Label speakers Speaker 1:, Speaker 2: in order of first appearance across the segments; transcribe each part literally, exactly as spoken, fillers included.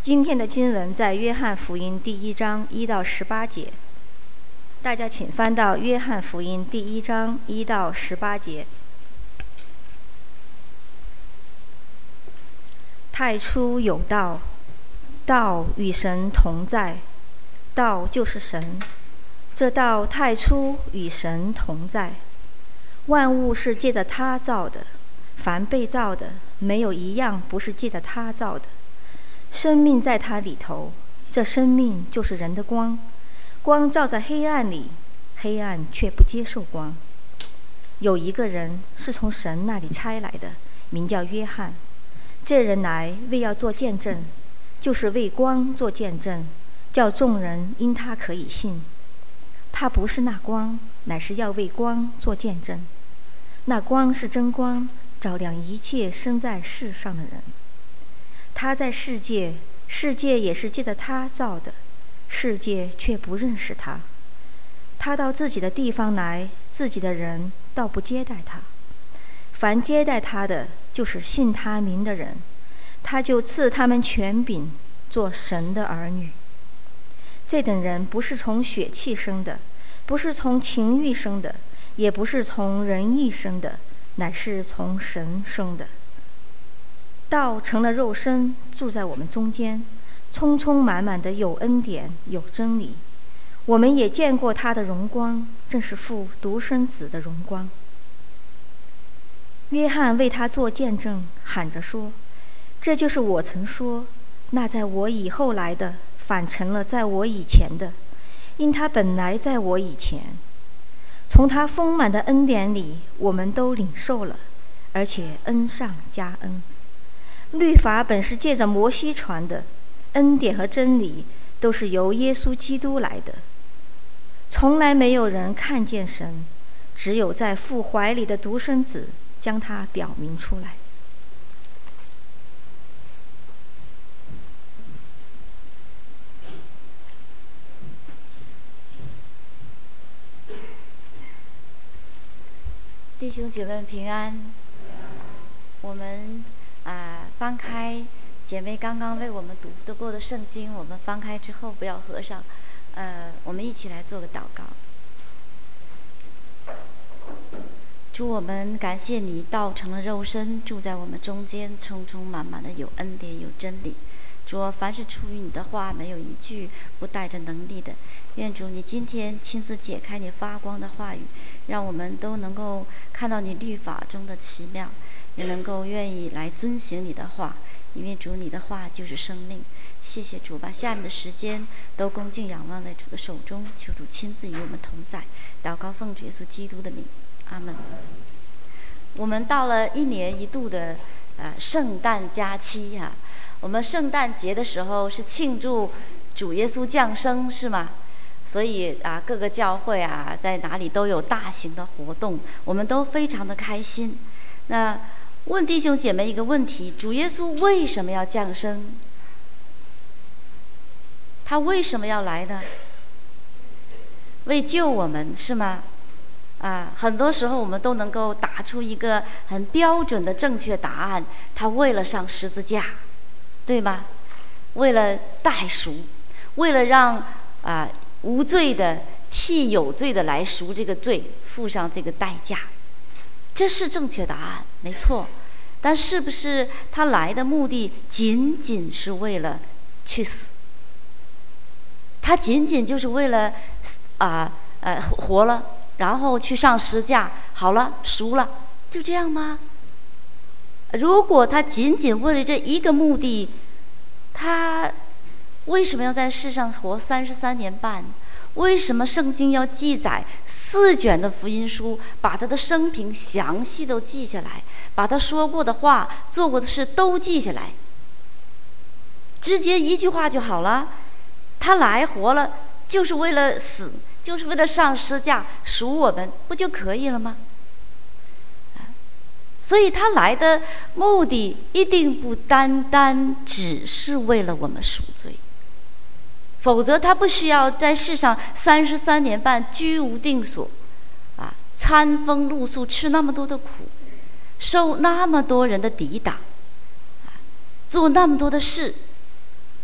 Speaker 1: 今天的经文在约翰福音第一章一到十八节，大家请翻到约翰福音第一章一到十八节。太初有道，道与神同在，道就是神。这道太初与神同在，万物是借着他造的，凡被造的，没有一样不是借着他造的。生命在他里头，这生命就是人的光，光照在黑暗里，黑暗却不接受光。有一个人是从神那里差来的，名叫约翰。这人来为要做见证，就是为光做见证，叫众人因他可以信。他不是那光，乃是要为光做见证。那光是真光，照亮一切生在世上的人。他在世界，世界也是借着他造的，世界却不认识他。他到自己的地方来，自己的人倒不接待他。凡接待他的，就是信他名的人，他就赐他们权柄，做神的儿女。这等人不是从血气生的，不是从情欲生的，也不是从人意生的，乃是从神生的。道成了肉身，住在我们中间，充充满满的有恩典，有真理。我们也见过他的荣光，正是父独生子的荣光。约翰为他做见证，喊着说：这就是我曾说，那在我以后来的，反成了在我以前的，因他本来在我以前。从他丰满的恩典里，我们都领受了，而且恩上加恩。律法本是借着摩西传的，恩典和真理都是由耶稣基督来的。从来没有人看见神，只有在父怀里的独生子将他表明出来。
Speaker 2: 弟兄姐妹平安。我们啊，翻开姐妹刚刚为我们读得过的圣经，我们翻开之后不要合上，呃，我们一起来做个祷告。主，我们感谢你道成了肉身，住在我们中间，充充满满的有恩典有真理。主啊，凡是出于你的话，没有一句不带着能力的。愿主你今天亲自解开你发光的话语，让我们都能够看到你律法中的奇妙，也能够愿意来遵行你的话，因为主你的话就是生命。谢谢主，把下面的时间都恭敬仰望在主的手中，求主亲自与我们同在。祷告奉主耶稣基督的名，阿门。我们到了一年一度的呃圣诞假期啊，我们圣诞节的时候是庆祝主耶稣降生，是吗？所以啊，各个教会啊，在哪里都有大型的活动，我们都非常的开心。那问弟兄姐妹一个问题：主耶稣为什么要降生？他为什么要来呢？为救我们，是吗？啊，很多时候我们都能够打出一个很标准的正确答案。他为了上十字架，对吗？为了代赎，为了让啊无罪的替有罪的来赎这个罪，付上这个代价，这是正确答案，没错。但是不是他来的目的仅仅是为了去死？他仅仅就是为了啊呃活了，然后去上十字架，好了，赎了，就这样吗？如果他仅仅为了这一个目的，他为什么要在世上活三十三年半？为什么圣经要记载四卷的福音书，把他的生平详细都记下来，把他说过的话、做过的事都记下来？直接一句话就好了。他来活了，就是为了死，就是为了上十字架赎我们，不就可以了吗？所以他来的目的一定不单单只是为了我们赎罪，否则他不需要在世上三十三年半居无定所，啊，餐风露宿，吃那么多的苦，受那么多人的抵挡，做那么多的事，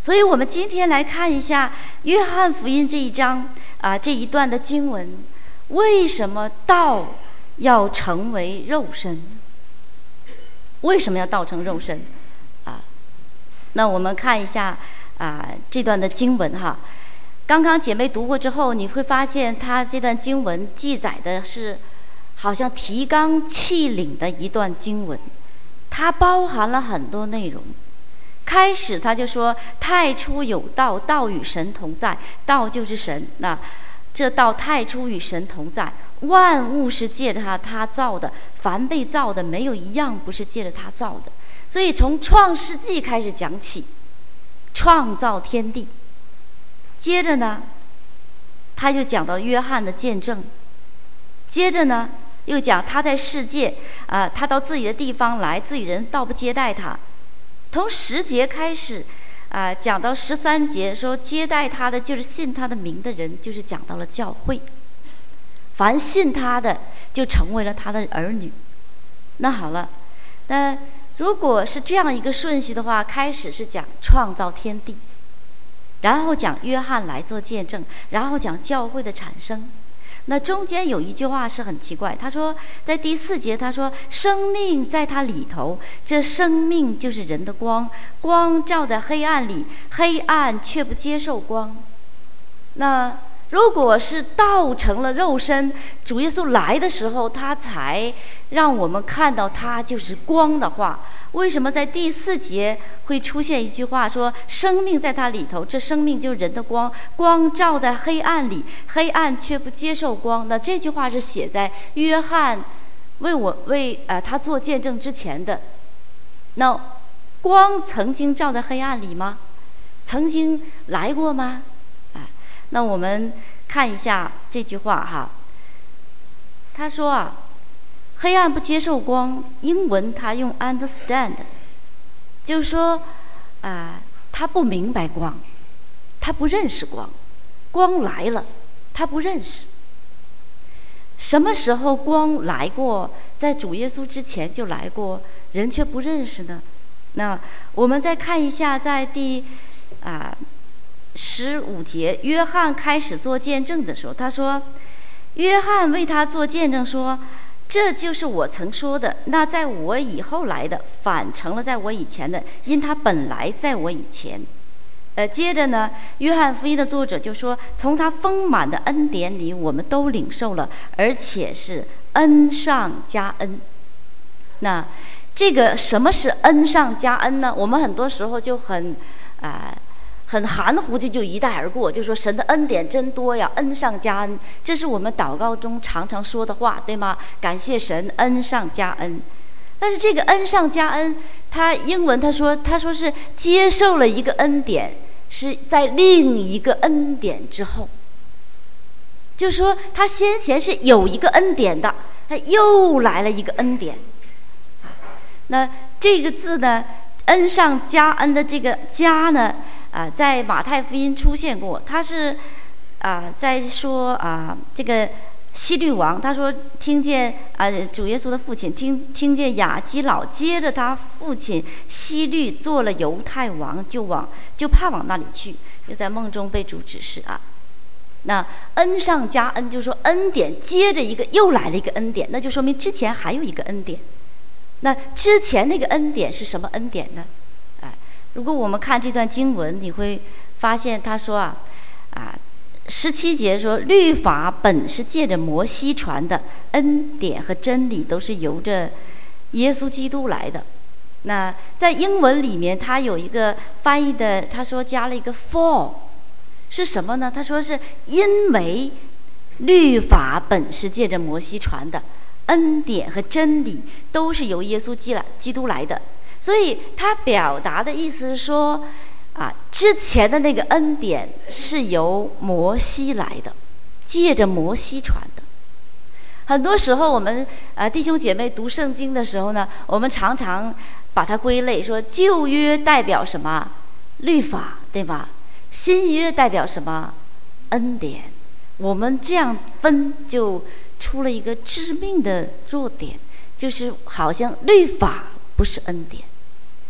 Speaker 2: 所以我们今天来看一下约翰福音这一章啊这一段的经文，为什么道要成为肉身？为什么要道成肉身？啊，那我们看一下啊这段的经文哈。刚刚姐妹读过之后，你会发现它这段经文记载的是好像提纲挈领的一段经文，它包含了很多内容。开始他就说太初有道，道与神同在，道就是神。那这道太初与神同在，万物是借着他他造的，凡被造的没有一样不是借着他造的。所以从创世纪开始讲起，创造天地。接着呢他就讲到约翰的见证，接着呢又讲他在世界啊、呃，他到自己的地方来，自己人倒不接待他。从十节开始啊、呃，讲到十三节，说接待他的就是信他的名的人，就是讲到了教会。凡信他的就成为了他的儿女。那好了，那如果是这样一个顺序的话，开始是讲创造天地，然后讲约翰来做见证，然后讲教会的产生。那中间有一句话是很奇怪，他说在第四节他说生命在他里头，这生命就是人的光，光照在黑暗里，黑暗却不接受光。那如果是道成了肉身，主耶稣来的时候他才让我们看到他就是光的话，为什么在第四节会出现一句话说生命在他里头，这生命就是人的光，光照在黑暗里，黑暗却不接受光？那这句话是写在约翰为我为呃他做见证之前的。那光曾经照在黑暗里吗？曾经来过吗？啊，那我们看一下这句话哈。他说啊，黑暗不接受光，英文他用 understand， 就是说啊、呃，他不明白光，他不认识光，光来了他不认识。什么时候光来过？在主耶稣之前就来过，人却不认识呢？那我们再看一下，在第啊十五节，约翰开始做见证的时候，他说约翰为他做见证说，这就是我曾说的，那在我以后来的反成了在我以前的，因他本来在我以前。呃，接着呢，约翰福音的作者就说，从他丰满的恩典里我们都领受了，而且是恩上加恩。那这个什么是恩上加恩呢？我们很多时候就很啊、呃、很含糊的就一带而过，就说神的恩典真多呀，恩上加恩，这是我们祷告中常常说的话，对吗？感谢神，恩上加恩。但是这个恩上加恩，他英文他说他说是接受了一个恩典，是在另一个恩典之后，就是说他先前是有一个恩典的，他又来了一个恩典。那这个字呢，恩上加恩的这个加呢啊、呃，在马太福音出现过，他是啊、呃、在说啊、呃、这个希律王，他说听见啊、呃、主耶稣的父亲听听见亚基老接着他父亲希律做了犹太王，就往就怕往那里去，就在梦中被主指示啊。那恩上加恩，就是说恩典接着一个又来了一个恩典，那就说明之前还有一个恩典。那之前那个恩典是什么恩典呢？哎，如果我们看这段经文，你会发现他说啊啊。十七节说，律法本是借着摩西传的，恩典和真理都是由着耶稣基督来的。那在英文里面，他有一个翻译的，他说加了一个 for， 是什么呢？他说是因为律法本是借着摩西传的，恩典和真理都是由耶稣基督来的。所以他表达的意思是说，啊，之前的那个恩典是由摩西来的，借着摩西传的。很多时候我们呃弟兄姐妹读圣经的时候呢，我们常常把它归类说，旧约代表什么？律法，对吧？新约代表什么？恩典。我们这样分就出了一个致命的弱点，就是好像律法不是恩典，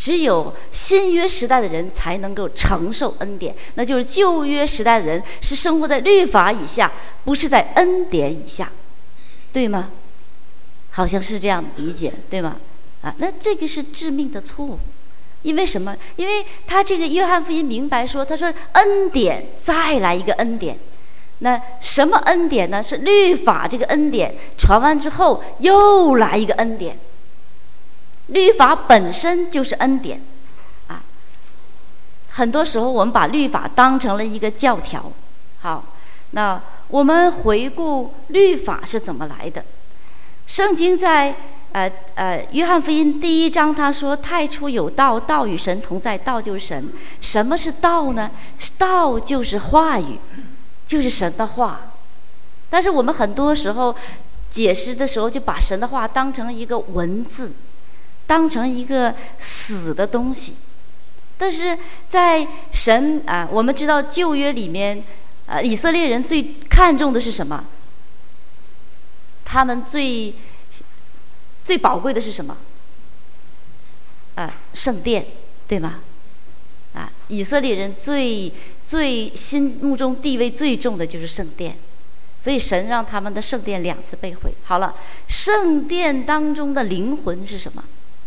Speaker 2: 只有新约时代的人才能够承受恩典，那就是旧约时代的人是生活在律法以下，不是在恩典以下，对吗？好像是这样理解，对吗？啊，那这个是致命的错误。因为什么？因为他这个约翰福音明白说，他说恩典再来一个恩典。那什么恩典呢？是律法这个恩典传完之后又来一个恩典。律法本身就是恩典啊。很多时候我们把律法当成了一个教条。好，那我们回顾律法是怎么来的。圣经在呃呃约翰福音第一章他说，太初有道，道与神同在，道就是神。什么是道呢？道就是话语，就是神的话。但是我们很多时候解释的时候就把神的话当成一个文字，当成一个死的东西。但是在神啊，我们知道旧约里面啊，以色列人最看重的是什么？他们最最宝贵的是什么？啊，圣殿，对吗？啊，以色列人最最心目中地位最重的就是圣殿，所以神让他们的圣殿两次被毁。好了，圣殿当中的灵魂是什么？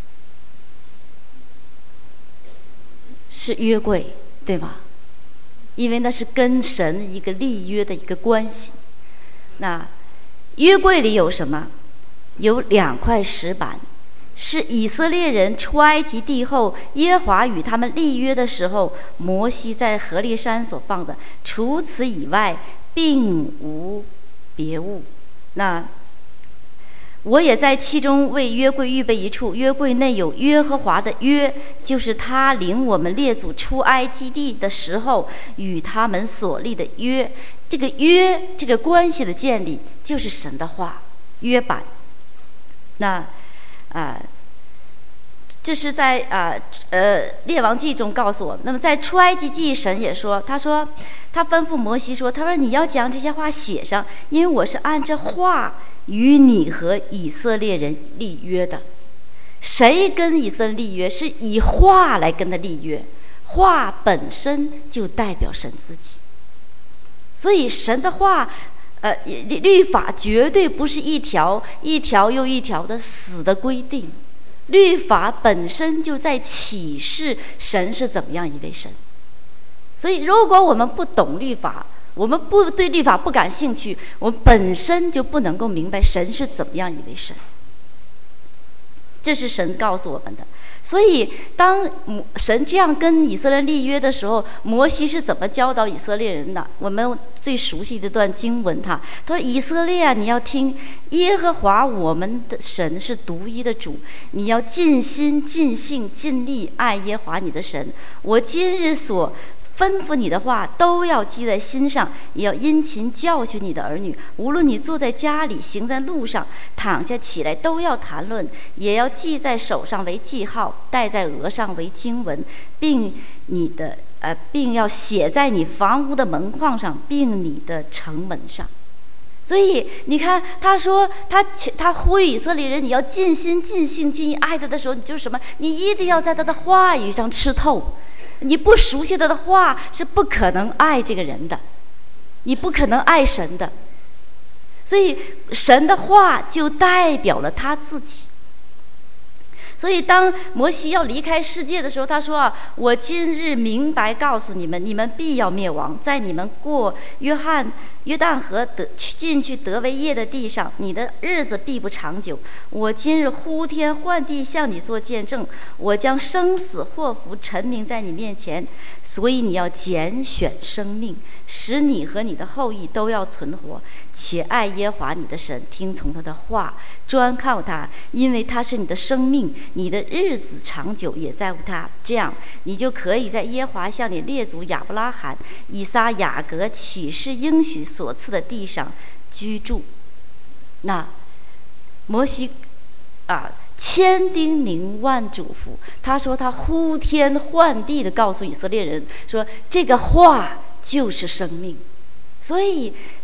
Speaker 2: 是约柜，对吗？因为那是跟神一个立约的一个关系。那约柜里有什么？有两块石板，是以色列人出埃及地后，耶和华与他们立约的时候，摩西在何烈山所放的。除此以外，并无别物。那我也在其中为约柜预备一处，约柜内有耶和华的约，就是他领我们列祖出埃及地的时候与他们所立的约。这个约，这个关系的建立，就是神的话，约版。那啊、呃，这是在啊 呃, 呃列王记中告诉我们。那么在出埃及记，神也说，他说他吩咐摩西说，他说你要将这些话写上，因为我是按这话与你和以色列人立约的。谁跟以色列立约？是以话来跟他立约，话本身就代表神自己。所以神的话呃，律法绝对不是一条一条又一条的死的规定，律法本身就在启示神是怎么样一位神。所以如果我们不懂律法，我们不对律法不感兴趣，我们本身就不能够明白神是怎么样一位神。这是神告诉我们的。所以当神这样跟以色列立约的时候，摩西是怎么教导以色列人的？我们最熟悉的一段经文，他他说，以色列啊，你要听耶和华我们的神是独一的主，你要尽心尽性尽力爱耶和华你的神。我今日所吩咐你的话都要记在心上，也要殷勤教训你的儿女。无论你坐在家里，行在路上，躺下起来，都要谈论，也要记在手上为记号，戴在额上为经文，并你的呃，并要写在你房屋的门框上，并你的城门上。所以你看，他说他他呼吁以色列人，你要尽心尽性尽意爱他的时候，你就是什么？你一定要在他的话语上吃透。你不熟悉他的话是不可能爱这个人的，你不可能爱神的。所以神的话就代表了他自己。所以当摩西要离开世界的时候，他说啊，我今日明白告诉你们，你们必要灭亡，在你们过约翰约旦河得进去得为业的地上，你的日子必不长久。我今日呼天唤地向你做见证，我将生死祸福陈明在你面前，所以你要拣选生命，使你和你的后裔都要存活，且爱耶和华你的神，听从他的话，专靠他，因为他是你的生命，你的日子长久也在乎他。这样你就可以在耶和华向你列祖亚伯拉罕、以撒、雅各启示应许所赐的地上居住。那摩西啊，千叮咛万嘱咐，他说他呼天唤地的告诉以色列人说，这个话就是生命。所以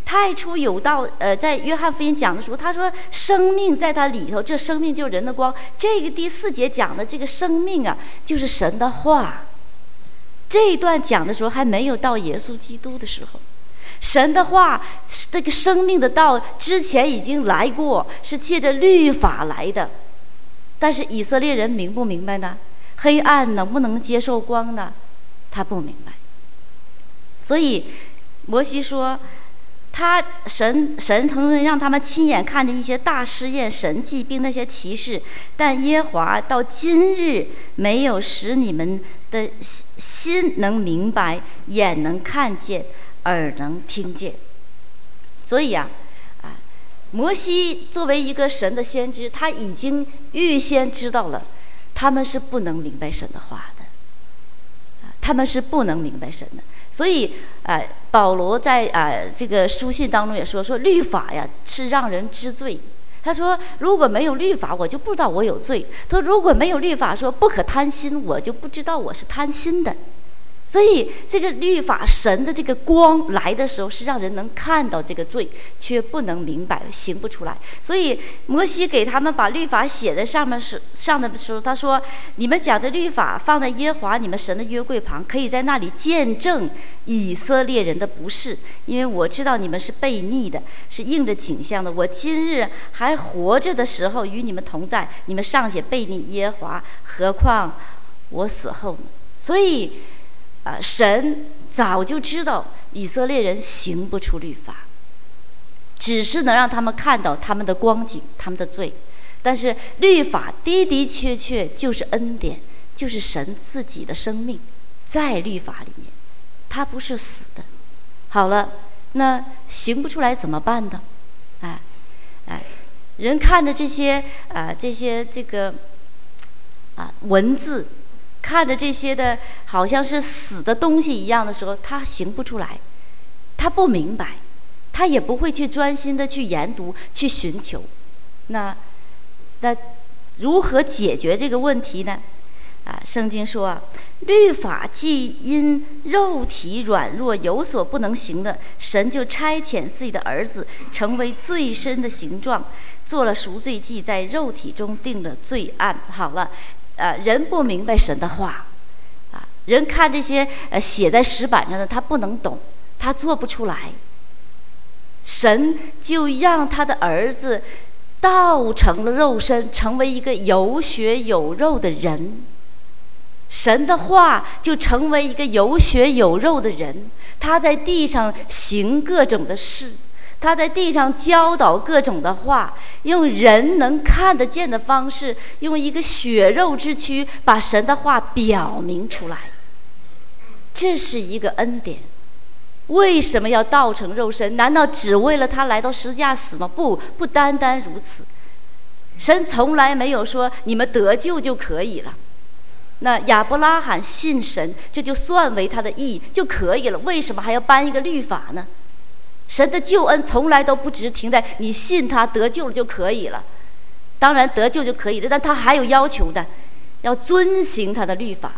Speaker 2: 太初有道，呃，在约翰福音讲的时候，他说生命在他里头，这生命就是人的光。这个第四节讲的这个生命啊，就是神的话。这一段讲的时候还没有到耶稣基督的时候，神的话，这个生命的道之前已经来过，是借着律法来的。但是以色列人明不明白呢？黑暗能不能接受光呢？他不明白。所以摩西说，他神神曾经让他们亲眼看见一些大试验、神迹并那些奇事，但耶和华到今日没有使你们的心能明白，眼能看见，耳能听见。所以啊，啊，摩西作为一个神的先知，他已经预先知道了，他们是不能明白神的话的，啊，他们是不能明白神的。所以，呃，保罗在呃这个书信当中也说，说律法呀是让人知罪。他说，如果没有律法，我就不知道我有罪。他说，如果没有律法说不可贪心，我就不知道我是贪心的。所以，这个律法神的这个光来的时候，是让人能看到这个罪，却不能明白，行不出来。所以，摩西给他们把律法写在上面时上的时候，他说：“你们讲的律法放在耶和华你们神的约柜旁，可以在那里见证以色列人的不是，因为我知道你们是悖逆的，是应着景象的。我今日还活着的时候与你们同在，你们尚且悖逆耶和华，何况我死后呢？”所以。啊，神早就知道以色列人行不出律法，只是能让他们看到他们的光景、他们的罪。但是律法的的确确就是恩典，就是神自己的生命，在律法里面，它不是死的。好了，那行不出来怎么办呢？哎，哎，人看着这些啊，这些这个啊文字。看着这些的好像是死的东西一样的时候，他行不出来，他不明白，他也不会去专心的去研读、去寻求。那那如何解决这个问题呢？啊，圣经说啊，律法既因肉体软弱有所不能行的，神就差遣自己的儿子成为最深的形状，做了赎罪祭，在肉体中定了罪案。好了。呃，人不明白神的话，啊，人看这些呃写在石板上的，他不能懂，他做不出来。神就让他的儿子道成了肉身，成为一个有血有肉的人。神的话就成为一个有血有肉的人，他在地上行各种的事。他在地上教导各种的话，用人能看得见的方式，用一个血肉之躯把神的话表明出来。这是一个恩典。为什么要道成肉身？难道只为了他来到十字架死吗？不，不单单如此。神从来没有说你们得救就可以了。那亚伯拉罕信神，这就算为他的义就可以了。为什么还要颁一个律法呢？神的救恩从来都不只停在你信他得救了就可以了，当然得救就可以了，但他还有要求的，要遵行他的律法，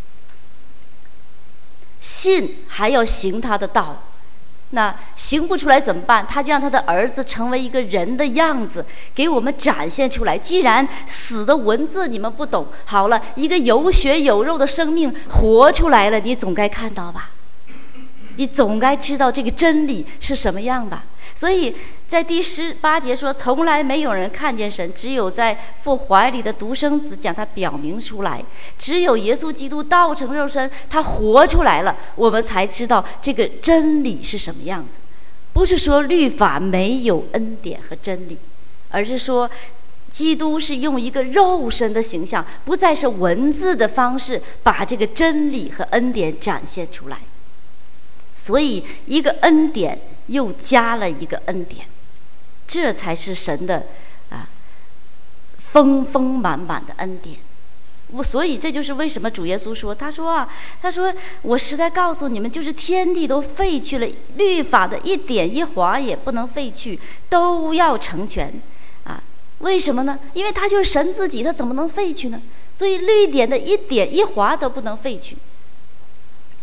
Speaker 2: 信还要行他的道。那行不出来怎么办？他就让他的儿子成为一个人的样子，给我们展现出来。既然死的文字你们不懂，好了，一个有血有肉的生命活出来了，你总该看到吧？你总该知道这个真理是什么样吧？所以在第十八节说，从来没有人看见神，只有在父怀里的独生子将他表明出来。只有耶稣基督道成肉身，他活出来了，我们才知道这个真理是什么样子。不是说律法没有恩典和真理，而是说基督是用一个肉身的形象，不再是文字的方式，把这个真理和恩典展现出来。所以一个恩典又加了一个恩典，这才是神的啊丰丰满满的恩典。我所以这就是为什么主耶稣说，他说啊，他说我实在告诉你们，就是天地都废去了，律法的一点一划也不能废去，都要成全啊。为什么呢？因为他就是神自己，他怎么能废去呢？所以律典的一点一划都不能废去。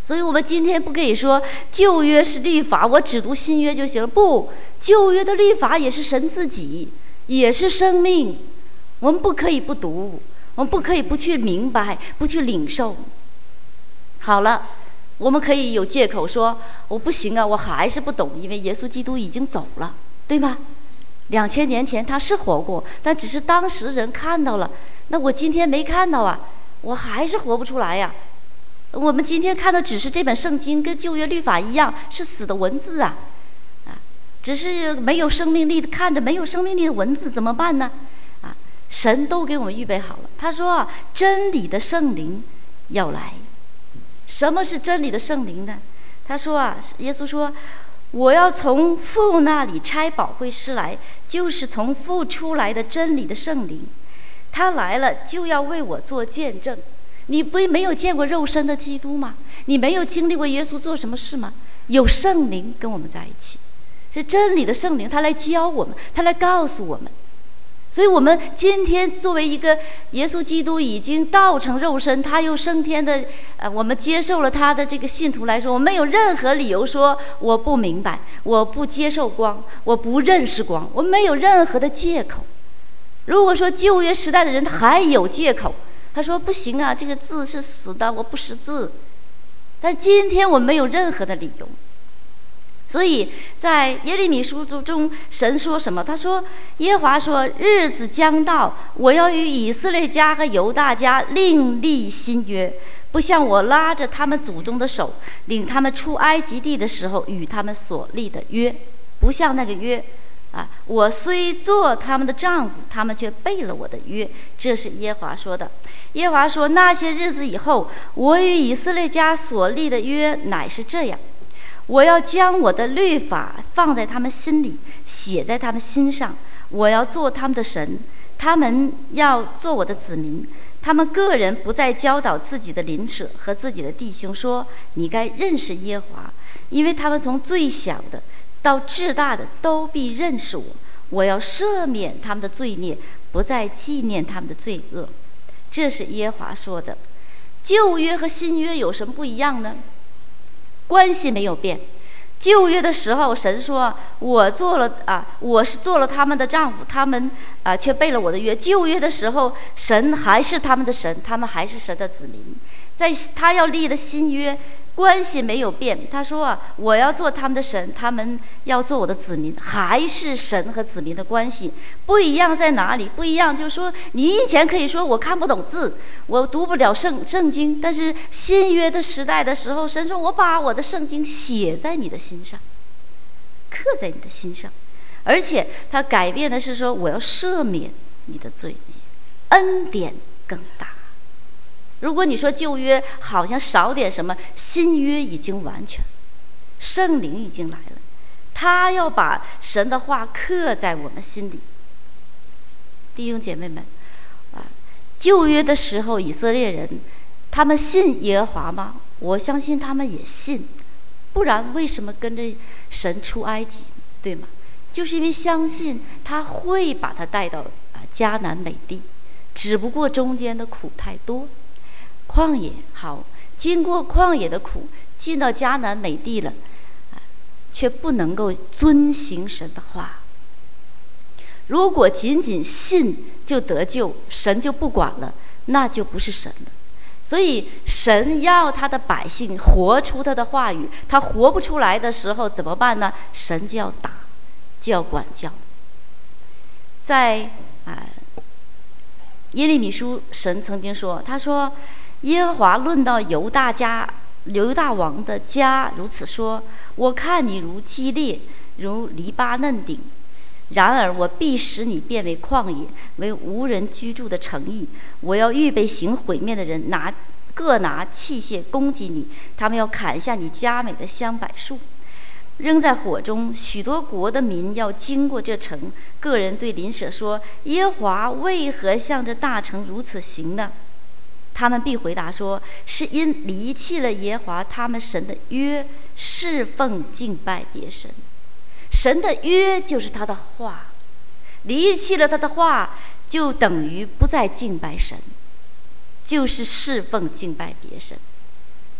Speaker 2: 所以我们今天不可以说旧约是律法，我只读新约就行了。不，旧约的律法也是神自己，也是生命，我们不可以不读，我们不可以不去明白，不去领受。好了，我们可以有借口说我不行啊，我还是不懂，因为耶稣基督已经走了，对吗？两千年前他是活过，但只是当时人看到了，那我今天没看到啊，我还是活不出来呀。我们今天看的只是这本圣经，跟旧约律法一样，是死的文字啊，啊，只是没有生命力的，看着没有生命力的文字怎么办呢？啊，神都给我们预备好了。他说啊，真理的圣灵要来。什么是真理的圣灵呢？他说啊，耶稣说，我要从父那里差保惠师来，就是从父出来的真理的圣灵。他来了就要为我做见证。你不没有见过肉身的基督吗？你没有经历过耶稣做什么事吗？有圣灵跟我们在一起，是真理的圣灵，他来教我们，他来告诉我们。所以我们今天作为一个耶稣基督已经道成肉身，他又升天的，呃，我们接受了他的这个信徒来说，我们没有任何理由说我不明白，我不接受光，我不认识光，我们没有任何的借口。如果说旧约时代的人还有借口，他说不行啊，这个字是死的，我不识字。但今天我们没有任何的理由。所以在耶利米书中，神说什么？他说，耶和华说，日子将到，我要与以色列家和犹大家另立新约，不像我拉着他们祖宗的手，领他们出埃及地的时候与他们所立的约，不像那个约啊，我虽做他们的丈夫，他们却背了我的约。这是耶和华说的。耶和华说，那些日子以后，我与以色列家所立的约乃是这样，我要将我的律法放在他们心里，写在他们心上。我要做他们的神，他们要做我的子民。他们个人不再教导自己的邻舍和自己的弟兄说，你该认识耶和华，因为他们从最小的到至大的都必认识我。我要赦免他们的罪孽，不再纪念他们的罪恶。这是耶和华说的。旧约和新约有什么不一样呢？关系没有变。旧约的时候，神说我做了啊，我是做了他们的丈夫，他们啊却背了我的约。旧约的时候，神还是他们的神，他们还是神的子民。在他要立的新约，关系没有变。他说啊，我要做他们的神，他们要做我的子民，还是神和子民的关系。不一样在哪里？不一样就是说，你以前可以说我看不懂字，我读不了圣圣经，但是新约的时代的时候，神说我把我的圣经写在你的心上，刻在你的心上，而且他改变的是说，我要赦免你的罪孽，恩典更大。如果你说旧约好像少点什么，新约已经完全，圣灵已经来了，他要把神的话刻在我们心里。弟兄姐妹们啊，旧约的时候以色列人他们信耶和华吗？我相信他们也信，不然为什么跟着神出埃及，对吗？就是因为相信他会把他带到啊迦南美地，只不过中间的苦太多。旷野好，经过旷野的苦，进到迦南美地了，啊，却不能够遵行神的话。如果仅仅信就得救，神就不管了，那就不是神了。所以神要他的百姓活出他的话语，他活不出来的时候怎么办呢？神就要打，就要管教。在啊耶利米书，神曾经说，他说耶和华论到犹大家犹大王的家如此说，我看你如基列，如黎巴嫩顶，然而我必使你变为旷野，为无人居住的城邑。我要预备行毁灭的人，拿各拿器械攻击你，他们要砍下你佳美的香柏树，扔在火中。许多国的民要经过这城，个人对邻舍说，耶和华为何向这大城如此行呢？他们必回答说，是因离弃了耶和华他们神的约，侍奉敬拜别神。神的约就是他的话，离弃了他的话，就等于不再敬拜神，就是侍奉敬拜别神。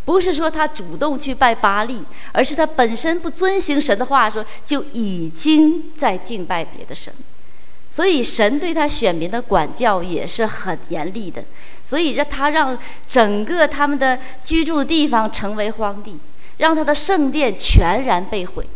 Speaker 2: 不是说他主动去拜巴力，而是他本身不遵行神的话，说就已经在敬拜别的神。所以神对他选民的管教也是很严厉的，所以让他让整个他们的居住的地方成为荒地，让他的圣殿全然被毁。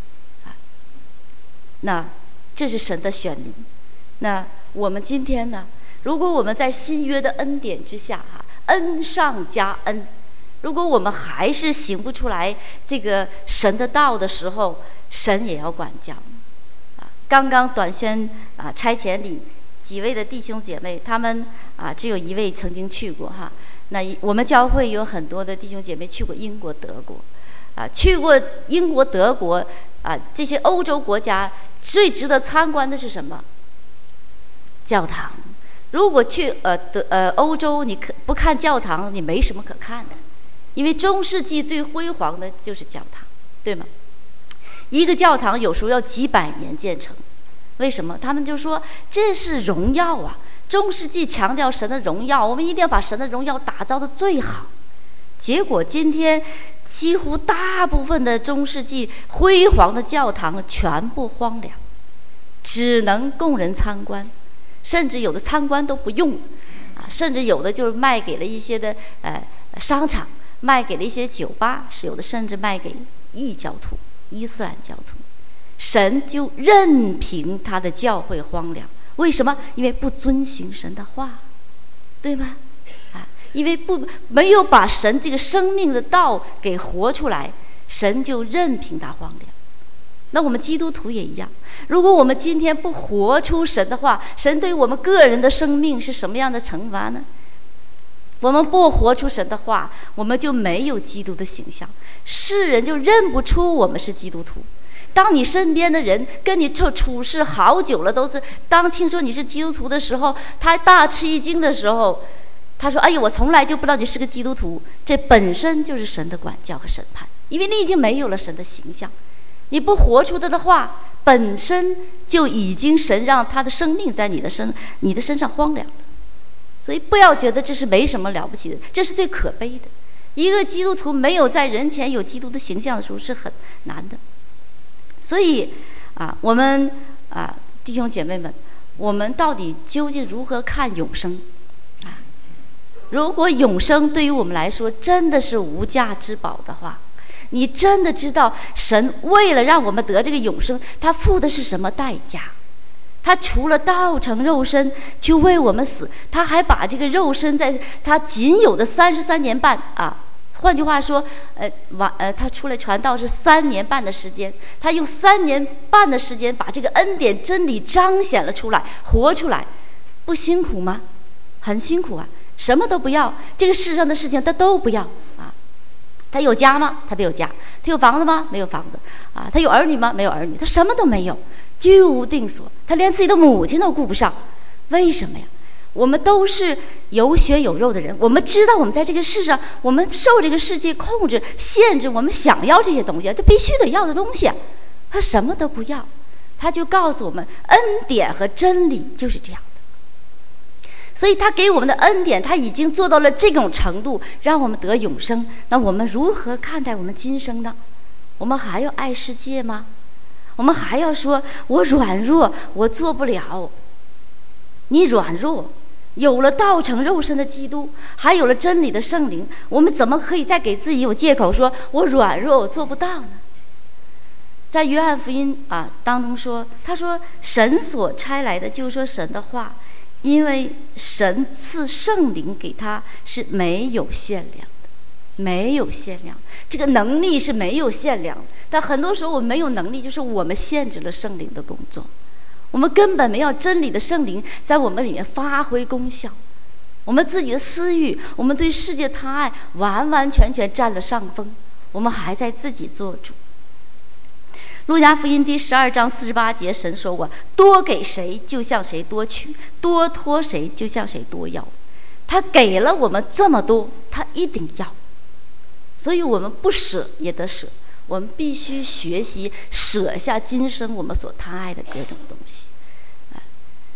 Speaker 2: 那这是神的选民。那我们今天呢，如果我们在新约的恩典之下哈，恩上加恩，如果我们还是行不出来这个神的道的时候，神也要管教。啊，刚刚短宣啊差遣里几位的弟兄姐妹，他们啊只有一位曾经去过哈。那我们教会有很多的弟兄姐妹去过英国、德国，啊，去过英国、德国啊这些欧洲国家，最值得参观的是什么？教堂。如果去呃德呃欧洲，你可不看教堂，你没什么可看的，因为中世纪最辉煌的就是教堂，对吗？一个教堂有时候要几百年建成，为什么？他们就说这是荣耀啊！中世纪强调神的荣耀，我们一定要把神的荣耀打造的最好。结果今天几乎大部分的中世纪辉煌的教堂全部荒凉，只能供人参观。甚至有的参观都不用，啊，甚至有的就是卖给了一些的呃商场，卖给了一些酒吧，是有的甚至卖给异教徒、伊斯兰教徒。神就任凭他的教会荒凉，为什么？因为不遵行神的话，对吗？啊，因为不没有把神这个生命的道给活出来，神就任凭他荒凉。那我们基督徒也一样，如果我们今天不活出神的话，神对于我们个人的生命是什么样的惩罚呢？我们不活出神的话，我们就没有基督的形象，世人就认不出我们是基督徒。当你身边的人跟你处处事好久了，都是当听说你是基督徒的时候，他大吃一惊的时候，他说：“哎呀，我从来就不知道你是个基督徒。”这本身就是神的管教和审判，因为你已经没有了神的形象。你不活出他的话，本身就已经神让他的生命在你的身你的身上荒凉了。所以不要觉得这是没什么了不起的，这是最可悲的。一个基督徒没有在人前有基督的形象的时候是很难的。所以啊，我们啊弟兄姐妹们，我们到底究竟如何看永生啊？如果永生对于我们来说真的是无价之宝的话，你真的知道神为了让我们得这个永生，他付的是什么代价？他除了道成肉身去为我们死，他还把这个肉身在他仅有的三十三年半啊，换句话说，呃，完呃，他出来传道是三年半的时间，他用三年半的时间把这个恩典真理彰显了出来，活出来，不辛苦吗？很辛苦啊，什么都不要，这个世上的事情他都不要。他有家吗？他没有家。他有房子吗？没有房子。啊，他有儿女吗？没有儿女。他什么都没有，居无定所。他连自己的母亲都顾不上。为什么呀？我们都是有血有肉的人，我们知道我们在这个世上，我们受这个世界控制、限制，我们想要这些东西，他必须得要的东西。他什么都不要，他就告诉我们，恩典和真理就是这样。所以他给我们的恩典，他已经做到了这种程度，让我们得永生。那我们如何看待我们今生呢？我们还要爱世界吗？我们还要说我软弱，我做不了。你软弱，有了道成肉身的基督，还有了真理的圣灵，我们怎么可以再给自己有借口说我软弱，我做不到呢？在约翰福音啊当中说，他说神所差来的，就是说神的话。因为神赐圣灵给他是没有限量的，没有限量，这个能力是没有限量。但很多时候我们没有能力，就是我们限制了圣灵的工作，我们根本没有真理的圣灵在我们里面发挥功效，我们自己的私欲，我们对世界贪爱完完全全占了上风，我们还在自己做主。路加福音第十二章四十八节，神说过：多给谁，就向谁多取；多托谁，就向谁多要。他给了我们这么多，他一定要。所以我们不舍也得舍，我们必须学习舍下今生我们所贪爱的各种东西。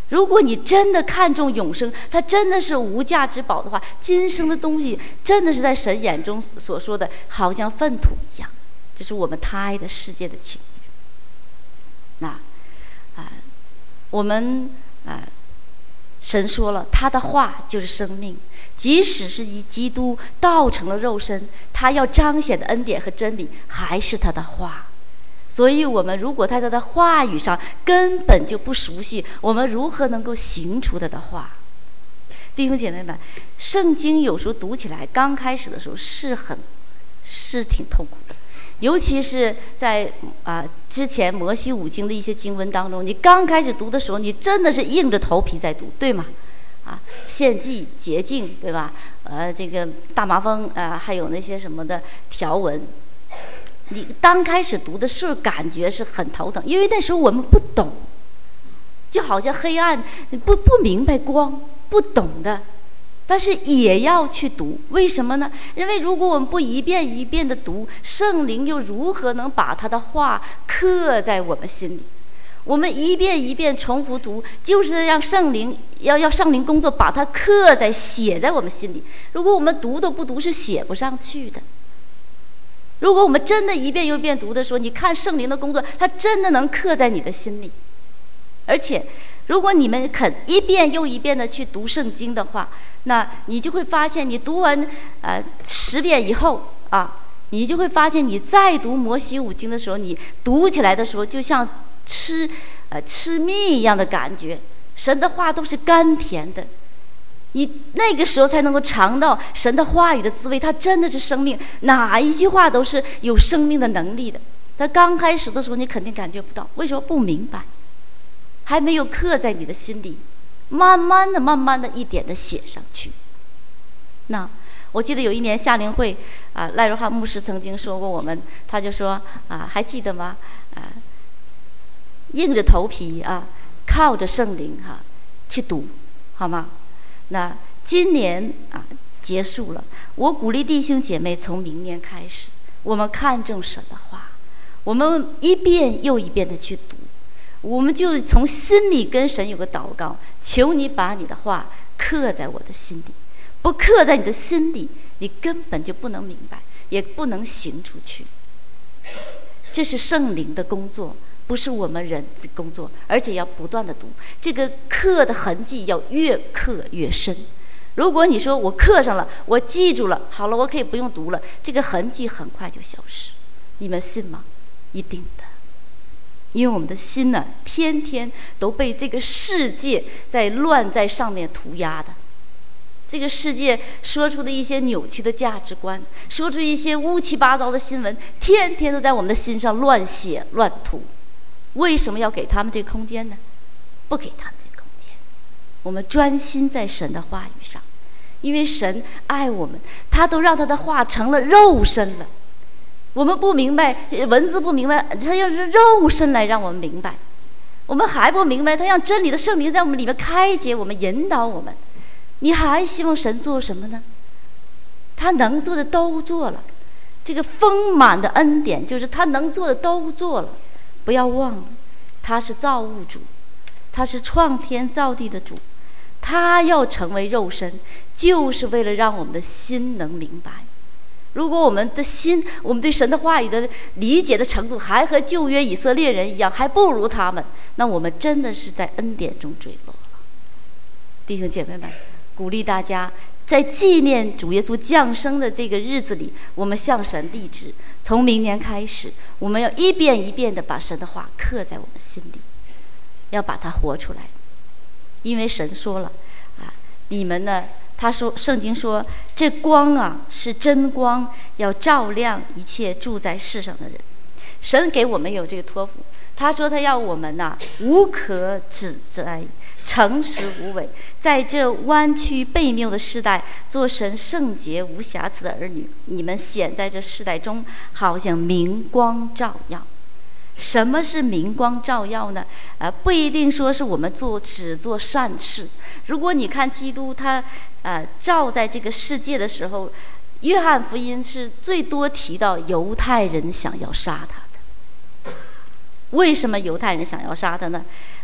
Speaker 2: 如果你真的看重永生，它真的是无价之宝的话，今生的东西真的是在神眼中所说的好像粪土一样，这是我们胎的世界的情欲。那啊，我们啊，神说了，他的话就是生命，即使是以基督道成了肉身，他要彰显的恩典和真理还是他的话。所以我们如果在他的话语上根本就不熟悉，我们如何能够行出他的话？弟兄姐妹们，圣经有时候读起来刚开始的时候是很是挺痛苦的，尤其是在啊、呃、之前摩西五经的一些经文当中，你刚开始读的时候，你真的是硬着头皮在读，对吗？啊，献祭、洁净，对吧？呃，这个大麻风啊、呃，还有那些什么的条文。你刚开始读的时候感觉是很头疼，因为那时候我们不懂，就好像黑暗，不不明白光，不懂的，但是也要去读。为什么呢？因为如果我们不一遍一遍的读，圣灵又如何能把他的话刻在我们心里？我们一遍一遍重复读，就是让圣灵要要圣灵工作，把它刻在写在我们心里。如果我们读都不读，是写不上去的。如果我们真的一遍又一遍读的时候，你看圣灵的工作，它真的能刻在你的心里。而且如果你们肯一遍又一遍的去读圣经的话，那你就会发现，你读完呃十遍以后啊，你就会发现你再读摩西五经的时候，你读起来的时候就像吃呃吃蜜一样的感觉，神的话都是甘甜的，你那个时候才能够尝到神的话语的滋味，它真的是生命，哪一句话都是有生命的能力的。但刚开始的时候你肯定感觉不到，为什么？不明白，还没有刻在你的心里，慢慢的慢慢的一点的写上去。那我记得有一年夏令会啊，赖若汉牧师曾经说过我们，他就说啊，还记得吗？啊，硬着头皮啊，靠着圣灵哈、啊、去读，好吗？那今年啊结束了，我鼓励弟兄姐妹从明年开始，我们看重神的话，我们一遍又一遍的去读，我们就从心里跟神有个祷告，求你把你的话刻在我的心里，不刻在你的心里，你根本就不能明白，也不能行出去。这是圣灵的工作，不是我们人的工作，而且要不断的读，这个刻的痕迹要越刻越深。如果你说我刻上了，我记住了，好了，我可以不用读了，这个痕迹很快就消失，你们信吗？一定的。因为我们的心呢，天天都被这个世界在乱在上面涂鸦的，这个世界说出的一些扭曲的价值观，说出一些乌七八糟的新闻，天天都在我们的心上乱写乱涂。为什么要给他们这个空间呢？不给他们这个空间，我们专心在神的话语上，因为神爱我们，他都让他的话成了肉身了。我们不明白，文字不明白，他要是肉身来让我们明白。我们还不明白，他让真理的圣灵在我们里面开解我们，引导我们。你还希望神做什么呢？他能做的都做了，这个丰满的恩典就是他能做的都做了。不要忘了，他是造物主，他是创天造地的主，他要成为肉身，就是为了让我们的心能明白。如果我们的心，我们对神的话语的理解的程度还和旧约以色列人一样，还不如他们，那我们真的是在恩典中坠落了。弟兄姐妹们，鼓励大家在纪念主耶稣降生的这个日子里，我们向神立志，从明年开始，我们要一遍一遍的把神的话刻在我们心里，要把它活出来。因为神说了啊，你们呢，他说圣经说，这光啊是真光，要照亮一切住在世上的人。神给我们有这个托付，他说他要我们呐、啊、无可指摘，诚实无伪，在这弯曲悖谬的时代，做神圣洁无瑕疵的儿女。你们显在这世代中，好像明光照耀。什么是明光照耀呢？呃，不一定说是我们做只做善事。如果你看基督他呃照在这个世界的时候，约翰福音是最多提到犹太人想要杀他的。为什么犹太人想要杀他呢？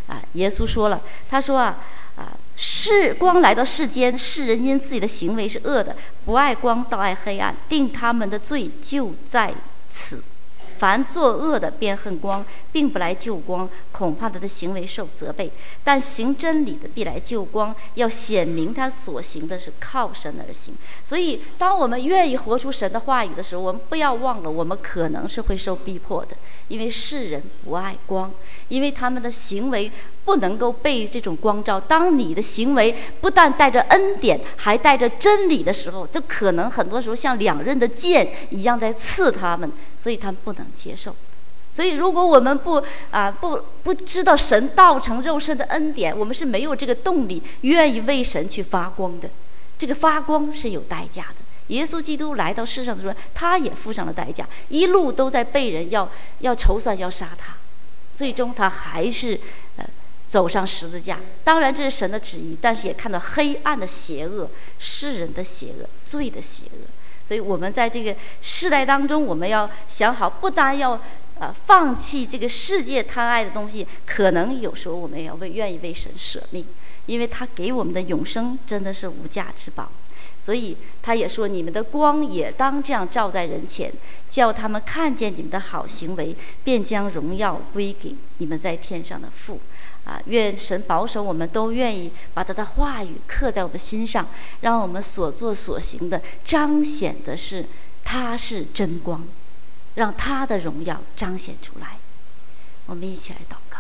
Speaker 2: 啊，耶稣说了，他说啊啊，世光来到世间，世人因自己的行为是恶的，不爱光，倒爱黑暗，定他们的罪就在此。凡作恶的便恨光，并不来救光，恐怕他的行为受责备。但行真理的必来救光，要显明他所行的是靠神而行。所以当我们愿意活出神的话语的时候，我们不要忘了，我们可能是会受逼迫的，因为世人不爱光，因为他们的行为不能够被这种光照。当你的行为不但带着恩典，还带着真理的时候，这可能很多时候像两刃的剑一样在刺他们，所以他们不能接受。所以如果我们不啊不不知道神道成肉身的恩典，我们是没有这个动力愿意为神去发光的。这个发光是有代价的。耶稣基督来到世上的时候，他也付上了代价，一路都在被人要要筹算要杀他，最终他还是呃走上十字架。当然这是神的旨意，但是也看到黑暗的邪恶、世人的邪恶、罪的邪恶。所以我们在这个世代当中，我们要想好，不单要呃放弃这个世界贪爱的东西，可能有时候我们也要为愿意为神舍命，因为他给我们的永生真的是无价之宝。所以他也说，你们的光也当这样照在人前，叫他们看见你们的好行为，便将荣耀归给你们在天上的父。啊，愿神保守我们都愿意把他的话语刻在我们心上，让我们所做所行的彰显的是他是真光，让他的荣耀彰显出来。我们一起来祷告。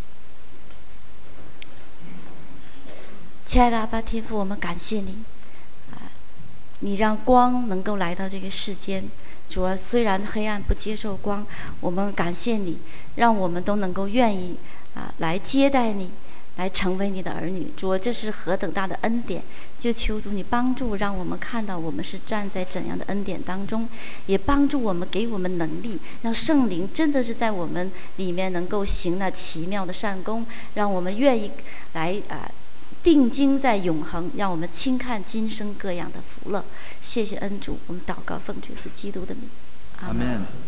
Speaker 2: 亲爱的阿爸天父，我们感谢你啊，你让光能够来到这个世间。主啊，虽然黑暗不接受光，我们感谢你，让我们都能够愿意啊，来接待你，来成为你的儿女。主啊，这是何等大的恩典！就求主你帮助，让我们看到我们是站在怎样的恩典当中，也帮助我们，给我们能力，让圣灵真的是在我们里面能够行那奇妙的善功，让我们愿意来啊定睛在永恒，让我们轻看今生各样的福乐。谢谢恩主，我们祷告奉主耶稣基督的名，阿们。